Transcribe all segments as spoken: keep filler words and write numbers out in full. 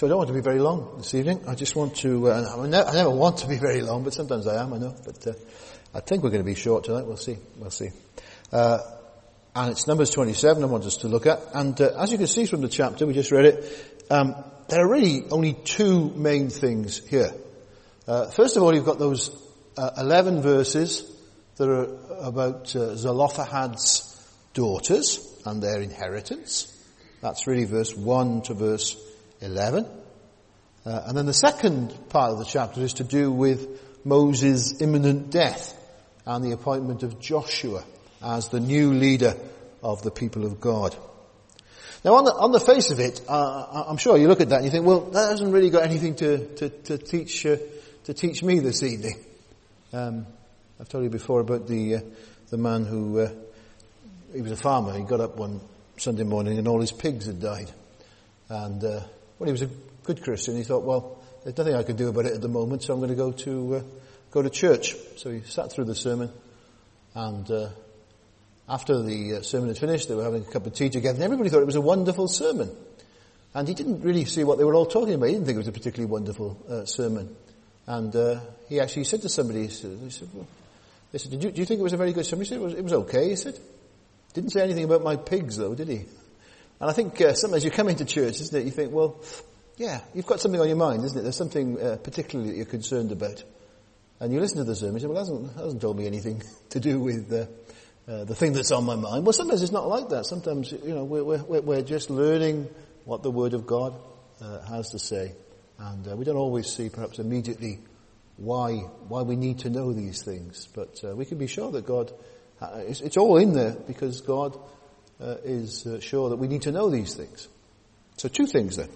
So I don't want to be very long this evening. I just want to, uh, I, never, I never want to be very long, but sometimes I am, I know. But uh, I think we're going to be short tonight. We'll see. We'll see. Uh, and it's Numbers twenty-seven I want us to look at. And uh, as you can see from the chapter, we just read it, um, there are really only two main things here. Uh, first of all, you've got those uh, eleven verses that are about uh, Zelophehad's daughters and their inheritance. That's really verse one to verse eleven. Uh, and then the second part of the chapter is to do with Moses' imminent death and the appointment of Joshua as the new leader of the people of God. Now on the, on the face of it, uh, I'm sure you look at that and you think, well, that hasn't really got anything to, to, to teach, uh, to teach me this evening. Um, I've told you before about the, uh, the man who, uh, he was a farmer. He got up one Sunday morning and all his pigs had died. And, uh, well, he was a good Christian. He thought, well, there's nothing I can do about it at the moment, so I'm going to go to, uh, go to church. So he sat through the sermon and, uh, after the uh, sermon had finished, they were having a cup of tea together, and everybody thought it was a wonderful sermon. And he didn't really see what they were all talking about. He didn't think it was a particularly wonderful uh, sermon. And uh, he actually said to somebody, he said, he said well, they said, Did you, do you think it was a very good sermon? He said, it was, it was okay, he said. Didn't say anything about my pigs, though, did he? And I think uh, sometimes you come into church, isn't it? You think, well, yeah, you've got something on your mind, isn't it? There's something uh, particularly that you're concerned about. And you listen to the sermon, you say, well, it hasn't, it hasn't told me anything to do with... Uh, Uh, the thing that's on my mind. Well, sometimes it's not like that. Sometimes, you know, we're, we're, we're just learning what the Word of God uh, has to say. And uh, we don't always see, perhaps immediately, why why we need to know these things. But uh, we can be sure that God, uh, it's, it's all in there because God uh, is uh, sure that we need to know these things. So two things then.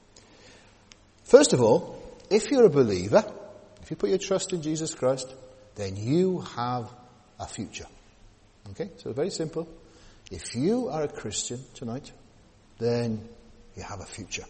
First of all, if you're a believer, if you put your trust in Jesus Christ, then you have a future. Okay, so very simple. If you are a Christian tonight, then you have a future.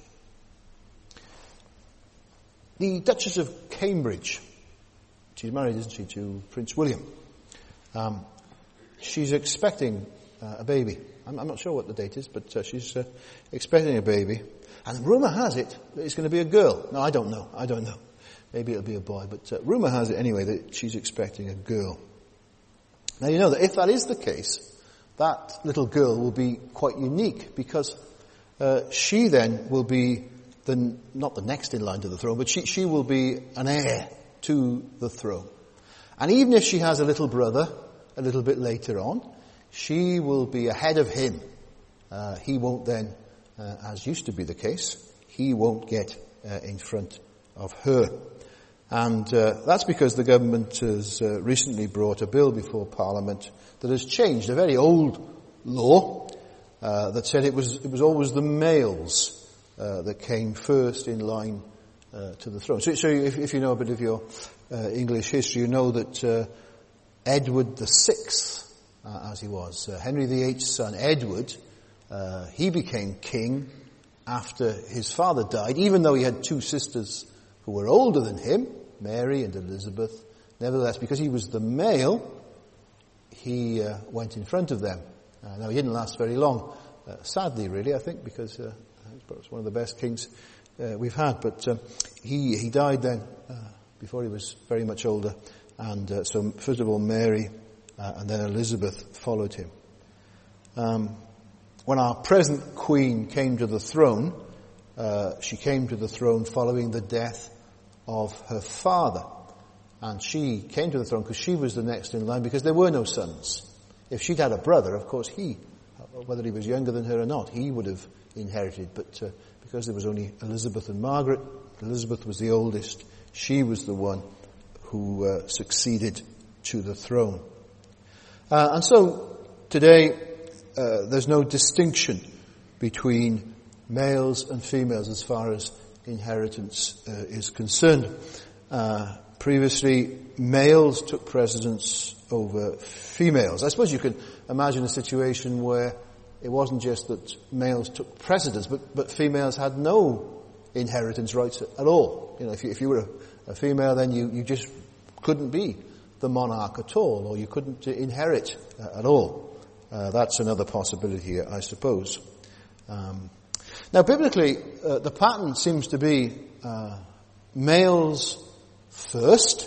The Duchess of Cambridge, she's married, isn't she, to Prince William. Um, she's expecting uh, a baby. I'm, I'm not sure what the date is, but uh, she's uh, expecting a baby. And rumour has it that it's going to be a girl. No, I don't know. I don't know. Maybe it'll be a boy, but uh, rumour has it anyway that she's expecting a girl. Now you know that if that is the case, that little girl will be quite unique because uh, she then will be the, not the next in line to the throne, but she, she will be an heir to the throne. And even if she has a little brother a little bit later on, she will be ahead of him. Uh, he won't then, uh, as used to be the case, he won't get uh, in front of her. And uh, that's because the government has uh, recently brought a bill before Parliament that has changed a very old law uh, that said it was it was always the males uh, that came first in line uh, to the throne. So, so if, if you know a bit of your uh, English history, you know that uh, Edward the Sixth, uh, as he was, uh, Henry the Eighth's son, Edward, uh, he became king after his father died, even though he had two sisters who were older than him, Mary and Elizabeth. Nevertheless, because he was the male, he uh, went in front of them. Uh, now, he didn't last very long, uh, sadly, really, I think, because uh, he's perhaps one of the best kings uh, we've had. But uh, he he died then, uh, before he was very much older. And uh, so, first of all, Mary uh, and then Elizabeth followed him. Um, when our present queen came to the throne, uh, she came to the throne following the death of her father. And she came to the throne because she was the next in line because there were no sons. If she'd had a brother, of course he, whether he was younger than her or not, he would have inherited. But uh, because there was only Elizabeth and Margaret, Elizabeth was the oldest, she was the one who uh, succeeded to the throne. Uh, and so today uh, there's no distinction between males and females as far as inheritance uh, is concerned. Uh, previously, males took precedence over females. I suppose you could imagine a situation where it wasn't just that males took precedence, but, but females had no inheritance rights at all. You know, if you, if you were a, a female, then you, you just couldn't be the monarch at all, or you couldn't inherit uh, at all. Uh, that's another possibility, I suppose. Um, Now, biblically, uh, the pattern seems to be uh, males first,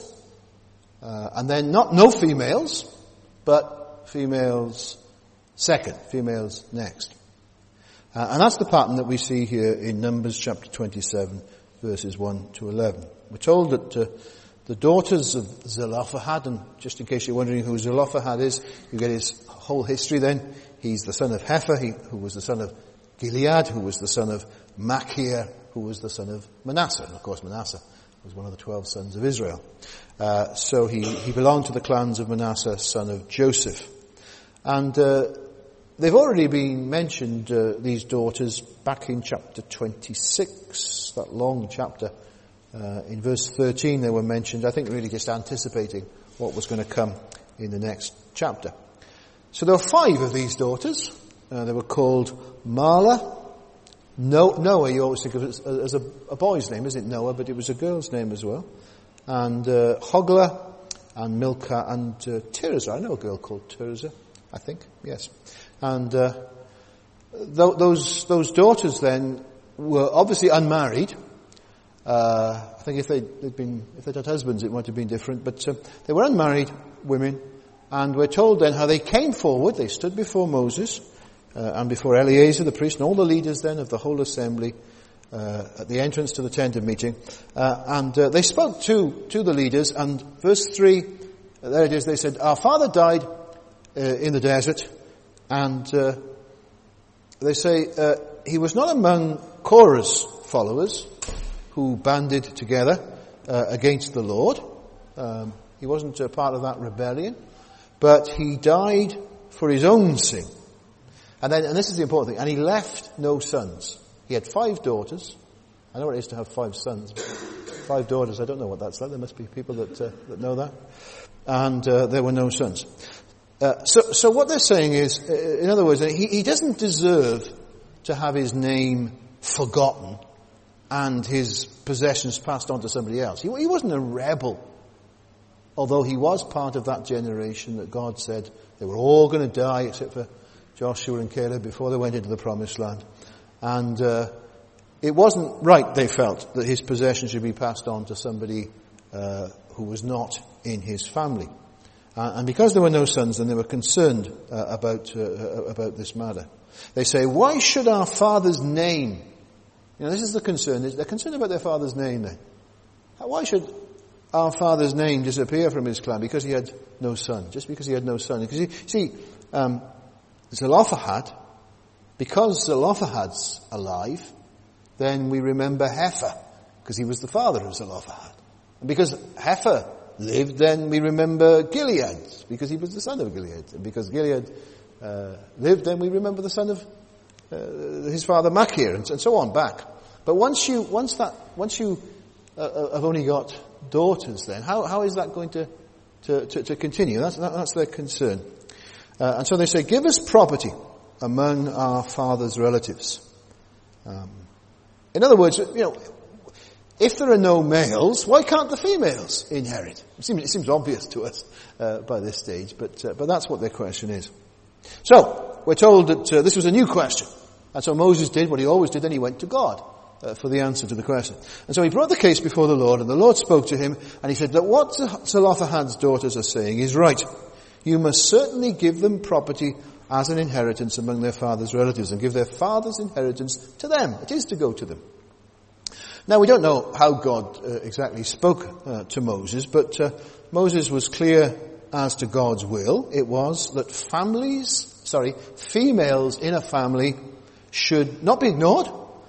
uh, and then not no females, but females second, females next. Uh, and that's the pattern that we see here in Numbers chapter twenty-seven, verses one to eleven. We're told that uh, the daughters of Zelophehad, and just in case you're wondering who Zelophehad is, you get his whole history then. He's the son of Heifer, he, who was the son of Gilead, who was the son of Machir, who was the son of Manasseh. And of course Manasseh was one of the twelve sons of Israel. Uh, so he, he belonged to the clans of Manasseh, son of Joseph. And uh, they've already been mentioned, uh, these daughters, back in chapter twenty-six, that long chapter. Uh, in verse thirteen they were mentioned, I think really just anticipating what was going to come in the next chapter. So there were five of these daughters. Uh, they were called Mahlah. No, Noah, you always think of it as, as a, a boy's name, isn't it, Noah? But it was a girl's name as well. And uh, Hoglah and Milcah and uh, Tirzah. I know a girl called Tirzah, I think, yes. And uh, th- those those daughters then were obviously unmarried. Uh, I think if they'd, they'd been, if they'd had husbands, it might have been different. But uh, they were unmarried women, and we're told then how they came forward. They stood before Moses uh, and before Eleazar the priest and all the leaders then of the whole assembly uh, at the entrance to the tent of meeting, uh, and uh, they spoke to to the leaders. And verse three, uh, there it is. They said, "Our father died uh, in the desert," and uh, they say uh, he was not among Korah's followers who banded together uh, against the Lord. Um, he wasn't a part of that rebellion, but he died for his own sin. And then, and this is the important thing, and he left no sons. He had five daughters. I know what it is to have five sons, but five daughters, I don't know what that's like. There must be people that uh, that know that. And uh, there were no sons. Uh, so, so what they're saying is, uh, in other words, he, he doesn't deserve to have his name forgotten and his possessions passed on to somebody else. He, he wasn't a rebel, although he was part of that generation that God said they were all going to die except for Joshua and Caleb before they went into the promised land. And uh, it wasn't right, they felt, that his possessions should be passed on to somebody uh, who was not in his family. Uh, and because there were no sons, then they were concerned uh, about uh, about this matter. They say, "Why should our father's name..." You know, this is the concern. They're concerned about their father's name then. Why should our father's name disappear from his clan? Because he had no son. Just because he had no son. Because you see, um, Zelophehad, because Zelophehad's alive, then we remember Heifer, because he was the father of Zelophehad. And because Heifer lived, then we remember Gilead, because he was the son of Gilead. And because Gilead uh, lived, then we remember the son of Uh, his father Machir, and, and so on back. But once you, once that, once you uh, have only got daughters, then how how is that going to to, to, to continue? That's that, that's their concern, uh, and so they say, "Give us property among our father's relatives." Um, in other words, you know, if there are no males, why can't the females inherit? It seems, it seems obvious to us uh, by this stage, but uh, but that's what their question is. So, we're told that uh, this was a new question. And so Moses did what he always did, and he went to God uh, for the answer to the question. And so he brought the case before the Lord, and the Lord spoke to him, and he said that what Zelophehad's daughters are saying is right. You must certainly give them property as an inheritance among their father's relatives, and give their father's inheritance to them. It is to go to them. Now, we don't know how God uh, exactly spoke uh, to Moses, but uh, Moses was clear as to God's will. It was that families, sorry, females in a family should not be ignored,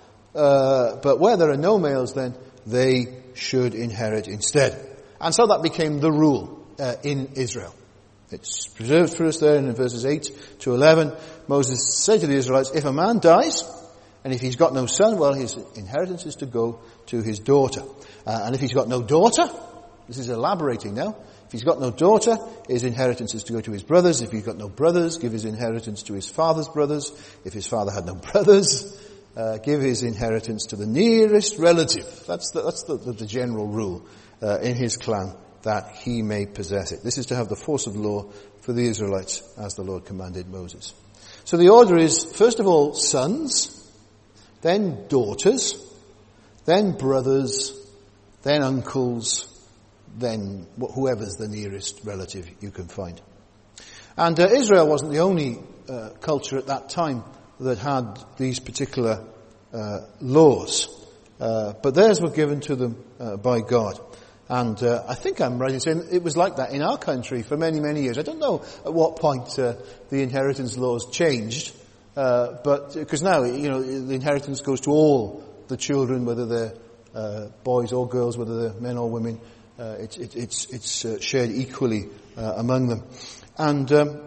uh, but where there are no males, then they should inherit instead. And so that became the rule uh, in Israel. It's preserved for us there in verses eight to eleven. Moses said to the Israelites, if a man dies, and if he's got no son, well, his inheritance is to go to his daughter. Uh, and if he's got no daughter, this is elaborating now, if he's got no daughter, his inheritance is to go to his brothers. If he's got no brothers, give his inheritance to his father's brothers. If his father had no brothers, uh, give his inheritance to the nearest relative. That's the, that's the, the, the general rule uh, in his clan, that he may possess it. This is to have the force of law for the Israelites, as the Lord commanded Moses. So the order is, first of all, sons, then daughters, then brothers, then uncles, then whoever's the nearest relative you can find. And uh, Israel wasn't the only uh, culture at that time that had these particular uh, laws, uh, but theirs were given to them uh, by God. And uh, I think I'm right in saying it was like that in our country for many, many years. I don't know at what point uh, the inheritance laws changed, uh, but because now, you know, the inheritance goes to all the children, whether they're uh, boys or girls, whether they're men or women. Uh, it, it, it's it's uh, shared equally uh, among them, and um,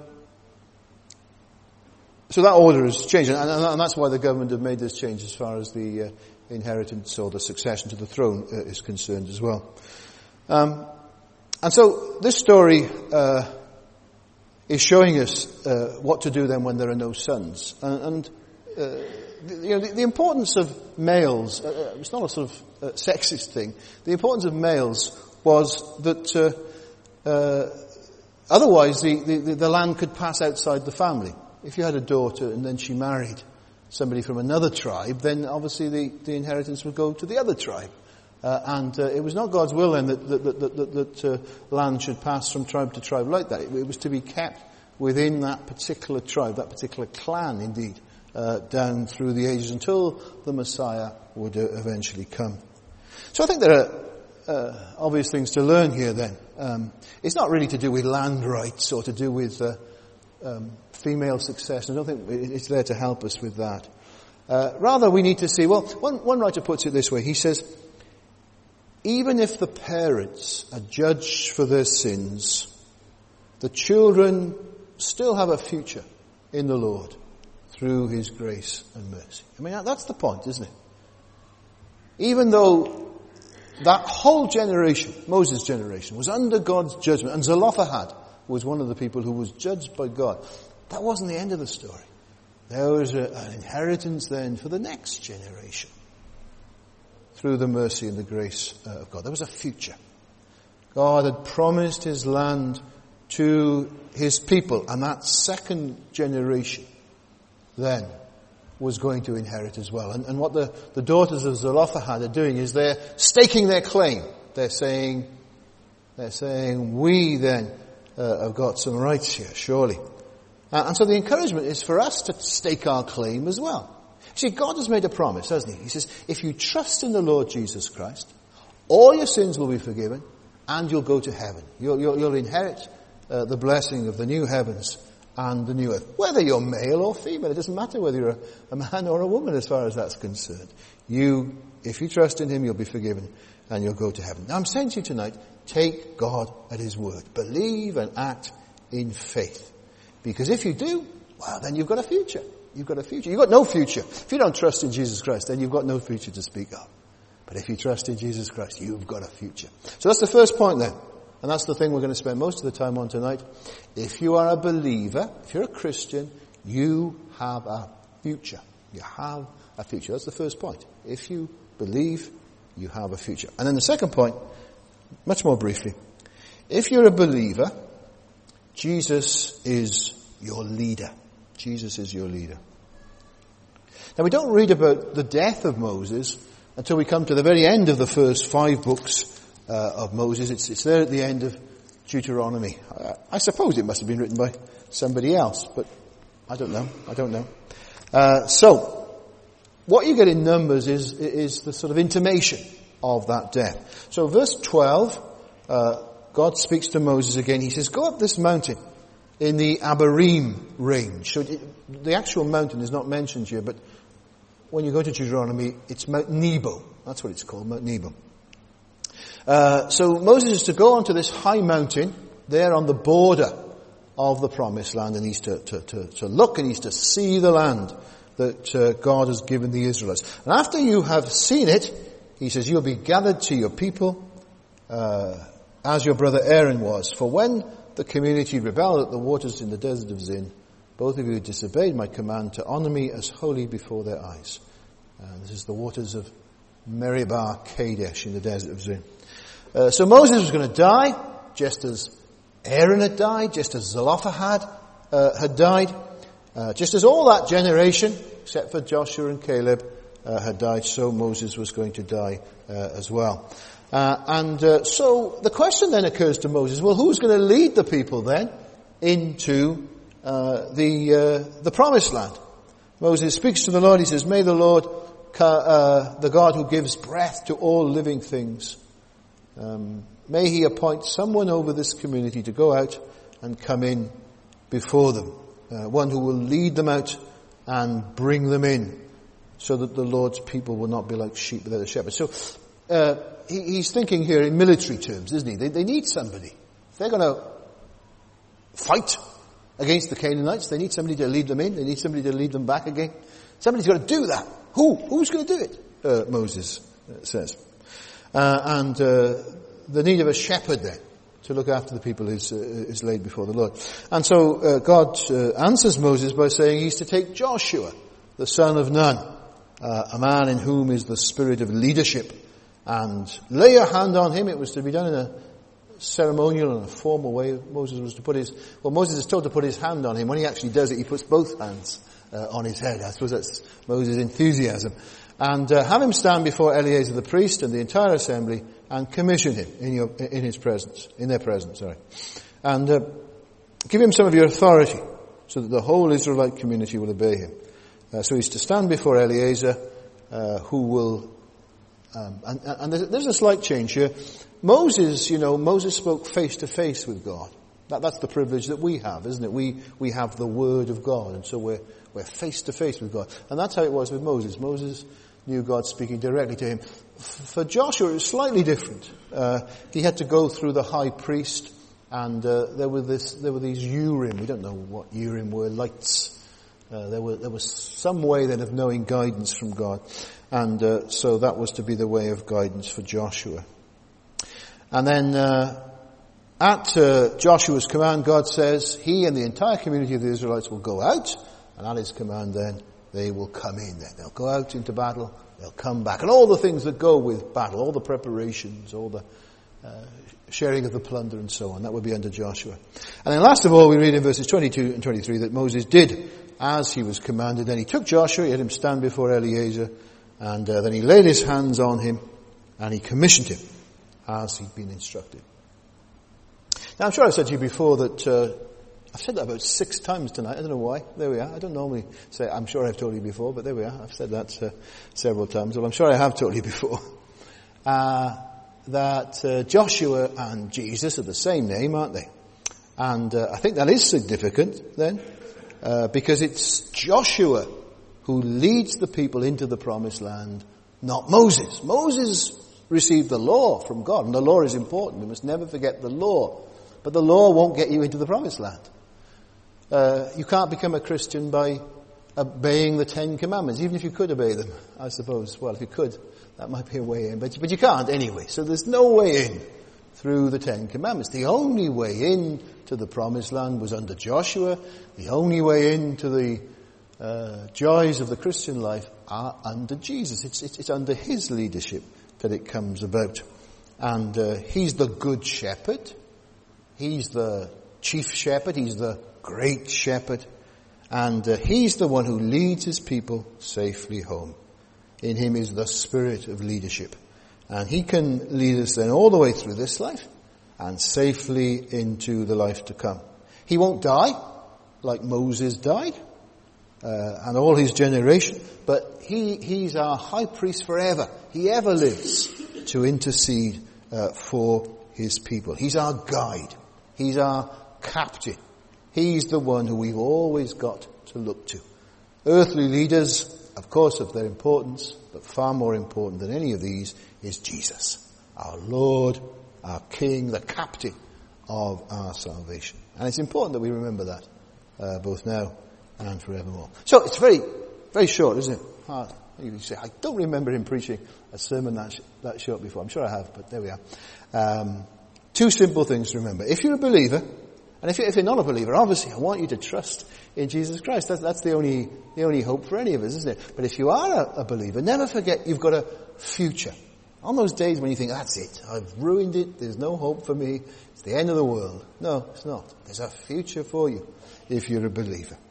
so that order has changed, and, and that's why the government have made this change as far as the uh, inheritance or the succession to the throne uh, is concerned as well. Um, and so this story uh, is showing us uh, what to do then when there are no sons, and, and uh, the, you know the, the importance of males. Uh, it's not a sort of uh, sexist thing. The importance of males was that uh, uh, otherwise the, the, the land could pass outside the family. If you had a daughter and then she married somebody from another tribe, then obviously the, the inheritance would go to the other tribe. Uh, and uh, it was not God's will then that, that, that, that, that uh, land should pass from tribe to tribe like that. It, it was to be kept within that particular tribe, that particular clan indeed, uh, down through the ages until the Messiah would uh, eventually come. So I think there are Uh, obvious things to learn here then. Um, it's not really to do with land rights or to do with uh, um, female success. I don't think it's there to help us with that. Uh, rather, we need to see, well, one, one writer puts it this way. He says, even if the parents are judged for their sins, the children still have a future in the Lord through his grace and mercy. I mean, that's the point, isn't it? Even though that whole generation, Moses' generation, was under God's judgment, and Zelophehad was one of the people who was judged by God. That wasn't the end of the story. There was a, an inheritance then for the next generation through the mercy and the grace uh, of God. There was a future. God had promised his land to his people, and that second generation then was going to inherit as well. And, and what the, the daughters of Zelophehad are doing is they're staking their claim. They're saying, they're saying, we then uh, have got some rights here, surely. Uh, and so the encouragement is for us to stake our claim as well. See, God has made a promise, hasn't he? He says, if you trust in the Lord Jesus Christ, all your sins will be forgiven, and you'll go to heaven. You'll, you'll, you'll inherit uh, the blessing of the new heavens and the new earth. Whether you're male or female, it doesn't matter whether you're a, a man or a woman as far as that's concerned. You, if you trust in him, you'll be forgiven and you'll go to heaven. Now I'm saying to you tonight, take God at his word. Believe and act in faith. Because if you do, well, then you've got a future. You've got a future. You've got no future. If you don't trust in Jesus Christ, then you've got no future to speak of. But if you trust in Jesus Christ, you've got a future. So that's the first point then. And that's the thing we're going to spend most of the time on tonight. If you are a believer, if you're a Christian, you have a future. You have a future. That's the first point. If you believe, you have a future. And then the second point, much more briefly. If you're a believer, Jesus is your leader. Jesus is your leader. Now we don't read about the death of Moses until we come to the very end of the first five books Uh, of Moses. It's, it's there at the end of Deuteronomy. I, I suppose it must have been written by somebody else, but I don't know. I don't know. Uh, so, what you get in Numbers is, is the sort of intimation of that death. So verse twelve, uh, God speaks to Moses again. He says, go up this mountain in the Abarim range. So it, the actual mountain is not mentioned here, but when you go to Deuteronomy, it's Mount Nebo. That's what it's called, Mount Nebo. Uh, so Moses is to go onto this high mountain there on the border of the promised land, and he's to, to, to, to look and he's to see the land that uh, God has given the Israelites. And after you have seen it, he says, you'll be gathered to your people uh, as your brother Aaron was. For when the community rebelled at the waters in the desert of Zin, both of you disobeyed my command to honor me as holy before their eyes. Uh, this is the waters of Meribah Kadesh in the desert of Zin. Uh, so Moses was going to die, just as Aaron had died, just as Zelophehad uh, had died, uh, just as all that generation, except for Joshua and Caleb, uh, had died, so Moses was going to die uh, as well. Uh, and uh, so the question then occurs to Moses, well, who's going to lead the people then into uh, the uh, the promised land? Moses speaks to the Lord. He says, may the Lord, uh, the God who gives breath to all living things, um, may he appoint someone over this community to go out and come in before them. Uh, one who will lead them out and bring them in, so that the Lord's people will not be like sheep without a shepherd. So uh, he, he's thinking here in military terms, isn't he? They, they need somebody. If they're going to fight against the Canaanites, they need somebody to lead them in. They need somebody to lead them back again. Somebody's got to do that. Who? Who's going to do it? Uh, Moses uh, says. Uh, and uh, the need of a shepherd then to look after the people is uh, is laid before the Lord. And so uh, God uh, answers Moses by saying he's to take Joshua, the son of Nun, uh, a man in whom is the spirit of leadership, and lay your hand on him. It was to be done in a ceremonial and a formal way. Moses was to put his, well, Moses is told to put his hand on him. When he actually does it, he puts both hands uh, on his head. I suppose that's Moses' enthusiasm. And uh, have him stand before Eleazar the priest and the entire assembly and commission him in your, in his presence, in their presence, sorry. And uh, give him some of your authority so that the whole Israelite community will obey him. Uh, so he's to stand before Eleazar, uh, who will, um, and, and there's, there's a slight change here. Moses, you know, Moses spoke face to face with God. That, that's the privilege that we have, isn't it? We, we have the Word of God, and so we're, we're face to face with God. And that's how it was with Moses. Moses knew God speaking directly to him. For Joshua, it was slightly different. Uh, he had to go through the high priest, and uh, there were this, there were these Urim. We don't know what Urim were, lights. Uh, there were, there was some way then of knowing guidance from God, and uh, so that was to be the way of guidance for Joshua. And then uh, at uh, Joshua's command, God says he and the entire community of the Israelites will go out, and at his command, then they will come in. Then they'll go out into battle. They'll come back. And all the things that go with battle, all the preparations, all the uh, sharing of the plunder and so on, that would be under Joshua. And then last of all, we read in verses twenty-two and twenty-three that Moses did as he was commanded. Then he took Joshua, he had him stand before Eleazar, and uh, then he laid his hands on him, and he commissioned him as he'd been instructed. Now, I'm sure I've said to you before that, uh, I've said that about six times tonight. I don't know why. There we are. I don't normally say, I'm sure I've told you before, but there we are. I've said that uh, several times. Well, I'm sure I have told you before. Uh, that uh, Joshua and Jesus are the same name, aren't they? And uh, I think that is significant then, uh, because it's Joshua who leads the people into the promised land, not Moses. Moses received the law from God, and the law is important. We must never forget the law. But the law won't get you into the promised land. Uh, you can't become a Christian by obeying the Ten Commandments, even if you could obey them, I suppose. Well, if you could, that might be a way in, but, but you can't anyway. So there's no way in through the Ten Commandments. The only way in to the promised land was under Joshua. The only way into the uh, joys of the Christian life are under Jesus. It's, it's, it's under his leadership that it comes about. And uh, he's the good shepherd. He's the chief shepherd. He's the great shepherd. And uh, he's the one who leads his people safely home. In him is the spirit of leadership. And he can lead us then all the way through this life and safely into the life to come. He won't die like Moses died uh, and all his generation, but he he's our high priest forever. He ever lives to intercede uh, for his people. He's our guide. He's our captain. He's the one who we've always got to look to. Earthly leaders, of course, have their importance, but far more important than any of these is Jesus, our Lord, our King, the captain of our salvation. And it's important that we remember that, uh, both now and forevermore. So it's very, very short, isn't it? Hard. You say, I don't remember him preaching a sermon that, sh- that short before. I'm sure I have, but there we are. Um, two simple things to remember. If you're a believer, and if you're, if you're not a believer, obviously I want you to trust in Jesus Christ. That's, that's the only, the only hope for any of us, isn't it? But if you are a, a believer, never forget you've got a future. On those days when you think, that's it, I've ruined it, there's no hope for me, it's the end of the world. No, it's not. There's a future for you if you're a believer.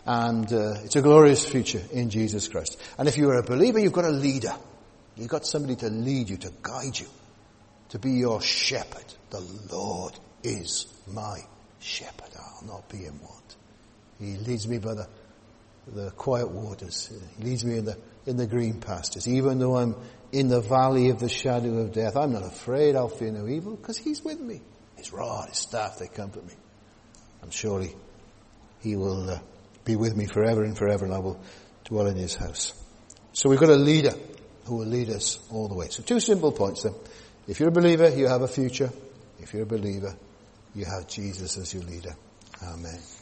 And uh, it's a glorious future in Jesus Christ. And if you're a believer, you've got a leader. You've got somebody to lead you, to guide you, to be your shepherd. The Lord is my shepherd. I'll not be in want. He leads me by the, the quiet waters. He leads me in the, in the green pastures. Even though I'm in the valley of the shadow of death, I'm not afraid. I'll fear no evil because he's with me. His rod, his staff, they comfort me. And surely he will uh, be with me forever and forever, and I will dwell in his house. So we've got a leader who will lead us all the way. So two simple points then. If you're a believer, you have a future. If you're a believer, you have Jesus as your leader. Amen.